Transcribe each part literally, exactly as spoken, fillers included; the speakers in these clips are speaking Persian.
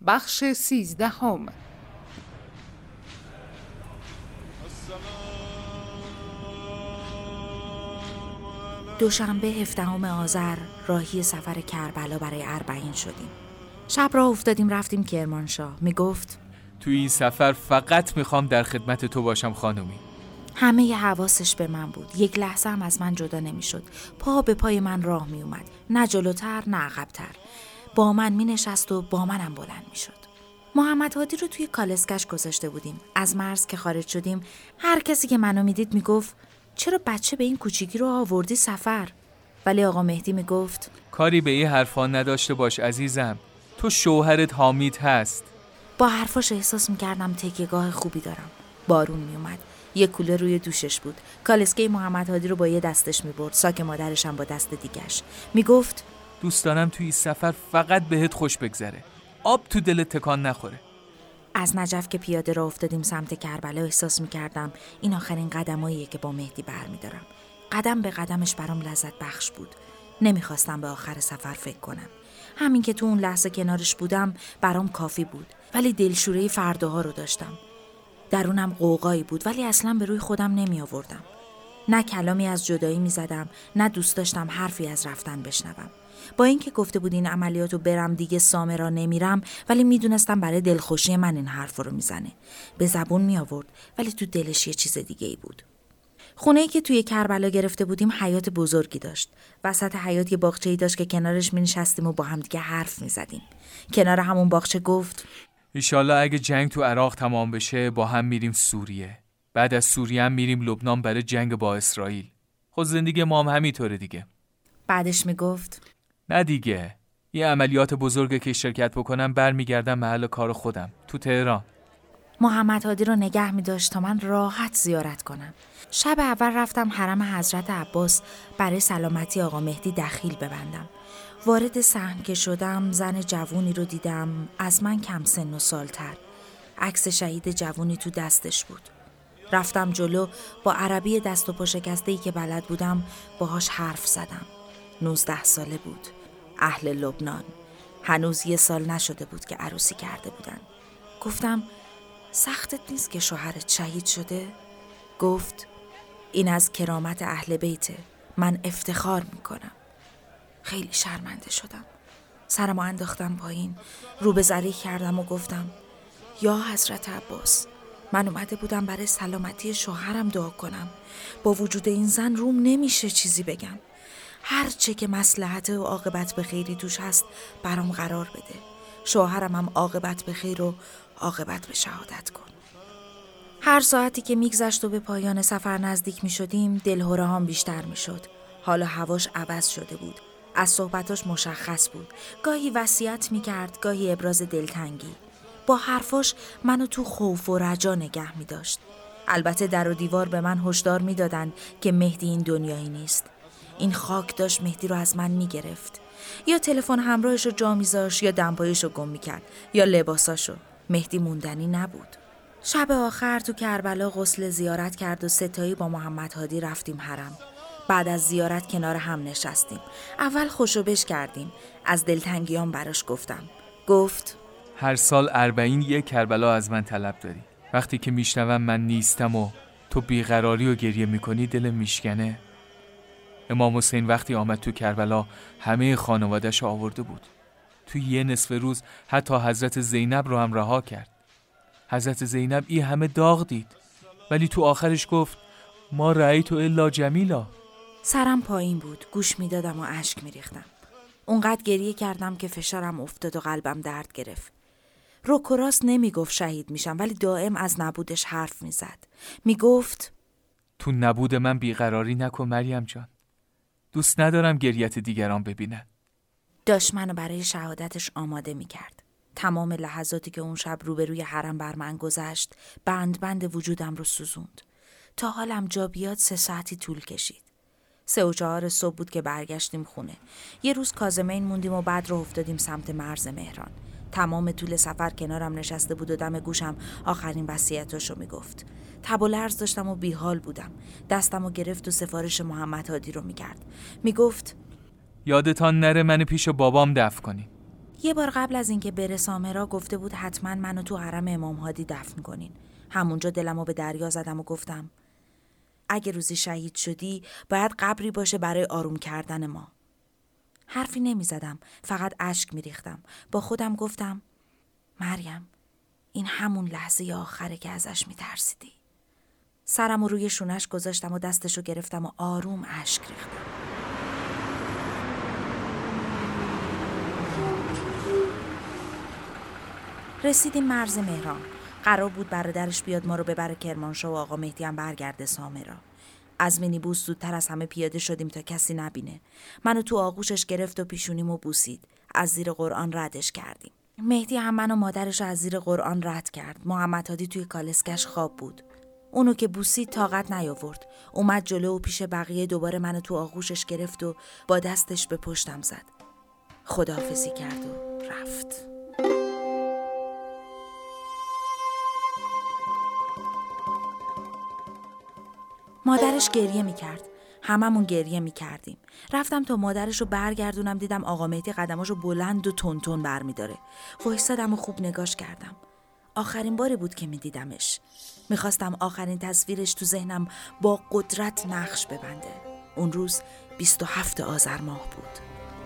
بخش سیزدهم. دوشنبه هفدهم آذر راهی سفر کربلا برای اربعین شدیم. شب راه افتادیم رفتیم کرمانشاه. میگفت تو این سفر فقط میخوام در خدمت تو باشم خانومی. همه ی حواسش به من بود. یک لحظه هم از من جدا نمیشد. پا به پای من راه می اومد، نه جلوتر نه عقبتر. با من می نشست و با منم بلند می شد. محمد هادی رو توی کالسکش گذاشته بودیم. از مرز که خارج شدیم هر کسی که منو میدید میگفت چرا بچه به این کوچیکی رو آوردی سفر؟ ولی آقا مهدی میگفت کاری به این حرفا نداشته باش عزیزم، تو شوهرت حامید هست. با حرفاش احساس میکردم تکیه‌گاه خوبی دارم. بارون میومد. یک کوله روی دوشش بود. کالسکه محمد هادی رو با یه دستش میبرد، ساک مادرش هم با دست دیگش. میگفت دوست دارم توی این سفر فقط بهت خوش بگذره، آب تو دلت تکان نخوره. از نجف که پیاده راه افتادیم سمت کربلا احساس میکردم این آخرین قدماییه که با مهدی برمیدارم. قدم به قدمش برام لذت بخش بود. نمیخواستم به آخر سفر فکر کنم. همین که تو اون لحظه کنارش بودم برام کافی بود. ولی دلشوره فرداها رو داشتم. درونم قوقایی بود ولی اصلا به روی خودم نمی آوردم. نه کلامی از جدایی می زدم، نه دوست داشتم حرفی از رفتن بشنوم. با اینکه گفته بود این عملیاتو برم دیگه سامرا نمیرم، ولی می دونستم برای دلخوشی من این حرف رو می زنه. به زبون می آورد ولی تو دلش یه چیز دیگه ای بود. خونه‌ای که توی کربلا گرفته بودیم حیاط بزرگی داشت. وسط حیاط یه باغچه‌ای داشت که کنارش می نشستیم و با هم دیگه حرف می زدیم. کنار همون باغچه گفت ایشالله اگه جنگ تو عراق تمام بشه با هم میریم سوریه. بعد از سوریه هم میریم لبنان برای جنگ با اسرائیل. خود زندگی ما هم همینطوره دیگه. بعدش میگفت نه دیگه، یه عملیات بزرگه که شرکت بکنم برمیگردم محل کار خودم تو تهران. محمد هادی رو نگه می داشت تا من راحت زیارت کنم. شب اول رفتم حرم حضرت عباس برای سلامتی آقا مهدی دخیل ببندم. وارد صحن که شدم زن جوونی رو دیدم از من کم سن و سالتر. عکس شهید جوونی تو دستش بود. رفتم جلو با عربی دست و پا شکسته‌ای که بلد بودم باهاش حرف زدم. نوزده ساله بود. اهل لبنان. هنوز یه سال نشده بود که عروسی کرده بودن. گفتم سختت نیست که شوهرت شهید شده؟ گفت این از کرامت اهل بیته، من افتخار میکنم. خیلی شرمنده شدم. سرمو انداختم پایین، رو به زری کردم و گفتم یا حضرت عباس، من اومده بودم برای سلامتی شوهرم دعا کنم. با وجود این زن روم نمیشه چیزی بگم. هر چه که مصلحت و عاقبت به خیری توش هست برام قرار بده. شوهرم هم عاقبت به خیر و عاقبت به شهادت کن. هر ساعتی که میگذشت و به پایان سفر نزدیک میشدیم دلهره هم بیشتر میشد. حالا هواش عوض شده بود. از صحبتاش مشخص بود. گاهی وصیت میکرد، گاهی ابراز دلتنگی. با حرفاش منو تو خوف و رجا نگه میداشت. البته در و دیوار به من هشدار میدادن که مهدی این دنیایی نیست. این خاک داشت مهدی رو از من میگرفت. یا تلفن همراهش رو جا میذاشت یا دمپایش رو گم میکرد یا لباساشو. مهدی موندنی نبود. شب آخر تو کربلا غسل زیارت کرد و ستایی با محمد هادی رفتیم حرم. بعد از زیارت کنار هم نشستیم. اول خوشوبش کردیم. از دلتنگیام براش گفتم. گفت هر سال اربعین یک کربلا از من طلب داری. وقتی که میشنوم من نیستم و تو بیقراری و گریه میکنی دلم میشکنه. امام حسین وقتی آمد تو کربلا همه خانواده‌اش آورده بود. تو یه نصف روز حتی حضرت زینب رو هم رها کرد. حضرت زینب این همه داغ دید ولی تو آخرش گفت ما رأیت الا جمیلا. سرم پایین بود. گوش میدادم و اشک میریختم. اونقدر گریه کردم که فشارم افتاد و قلبم درد گرفت. رک و راست نمیگفت شهید میشم ولی دائم از نبودش حرف میزد. میگفت تو نبود من بیقراری نکن مریم جان. دوست ندارم گریت دیگران ببینن. داشت منو برای شهادتش آماده میکرد. تمام لحظاتی که اون شب روبروی حرم بر من گذشت بند بند وجودم رو سوزوند. تا حالم جا بیاد سه ساعتی طول کشید. سه و چهار صبح بود که برگشتیم خونه. یه روز کاظمین موندیم و بعد رو افتادیم سمت مرز مهران. تمام طول سفر کنارم نشسته بود و دم گوشم آخرین وصیتاشو میگفت. تب و لرز داشتم و بیحال بودم. دستمو گرفت و سفارش محمد هادی رو میکرد. میگفت یادتان نره من پیش بابام دفن کنی. یه بار قبل از اینکه بره سامرا گفته بود حتما منو تو حرم امام هادی دفن کنین. همونجا دلمو به دریا زدم و گفتم اگه روزی شهید شدی باید قبری باشه برای آروم کردن ما. حرفی نمی زدم، فقط اشک می ریختم. با خودم گفتم مریم، این همون لحظه آخره که ازش می ترسیدی. سرم رو روی شونش گذاشتم و دستشو گرفتم و آروم اشک ریختم. رسیدیم مرز مهران. قرار بود برادرش بیاد ما رو ببره کرمانشاه و آقا مهدی هم برگرده سامرا. از مینیبوس زودتر از همه پیاده شدیم تا کسی نبینه. منو تو آغوشش گرفت و پیشونیمو بوسید. از زیر قرآن ردش کردیم. مهدی هم منو مادرش از زیر قرآن رد کرد. محمد هادی توی کالسکش خواب بود. اونو که بوسید طاقت نیاورد. اومد جلو و پیش بقیه دوباره منو تو آغوشش گرفت و با دستش به پشتم زد. خداحافظی کرد و رفت. مادرش گریه میکرد. هممون گریه میکردیم. رفتم تا مادرش رو برگردونم، دیدم آقا مهدی قدماشو بلند و تون تون برمیداره. وایسادم و خوب نگاش کردم. آخرین باری بود که میدیدمش. میخواستم آخرین تصویرش تو ذهنم با قدرت نقش ببنده. اون روز بیست و هفت آذر ماه بود.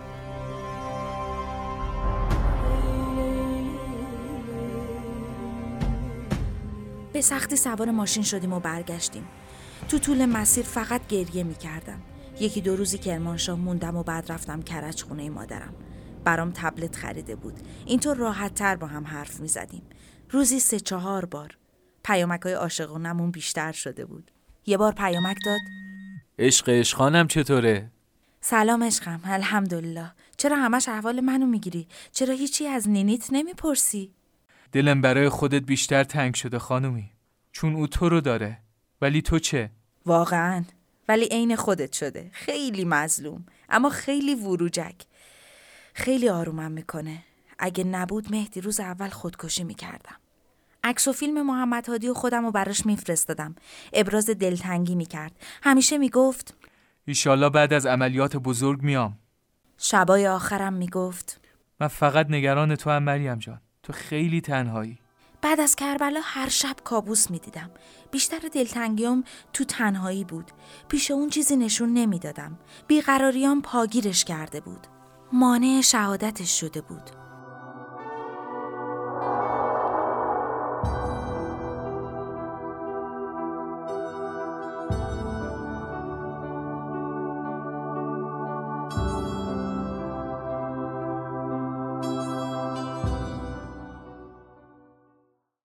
به سختی سوار ماشین شدیم و برگشتیم. تو طول مسیر فقط گریه می کردم. یکی دو روزی کرمانشاه موندم و بعد رفتم کرج خونه مادرم. برام تبلت خریده بود. اینطور راحت تر با هم حرف می زدیم. روزی سه چهار بار. پیامک‌های عاشقانمون بیشتر شده بود. یه بار پیامک داد: عشق عشقانم چطوره؟ سلام عشقم، الحمدلله. چرا همش احوال منو میگیری؟ چرا هیچی از نینیت نمیپرسی؟ دلم برای خودت بیشتر تنگ شده خانومی. چون او تو رو داره. ولی تو چه؟ واقعاً. ولی عین خودت شده. خیلی مظلوم، اما خیلی وروجک. خیلی آرومم میکنه. اگه نبود مهدی روز اول خودکشی میکردم. عکس و فیلم محمد هادی و خودم رو براش میفرستادم. ابراز دلتنگی میکرد. همیشه میگفت ایشالله بعد از عملیات بزرگ میام. شبای آخرم میگفت من فقط نگران تو هم مریم جان. تو خیلی تنهایی. بعد از کربلا هر شب کابوس میدیدم. بیشتر دلتنگیام تو تنهایی بود. پیش اون چیزی نشون نمیدادم. بیقراریام پاگیرش کرده بود. مانع شهادتش شده بود.